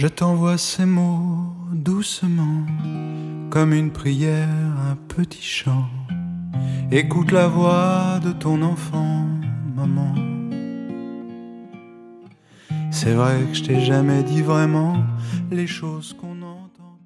Je t'envoie ces mots doucement, comme une prière, un petit chant. Écoute la voix de ton enfant, maman. C'est vrai que je t'ai jamais dit vraiment les choses qu'on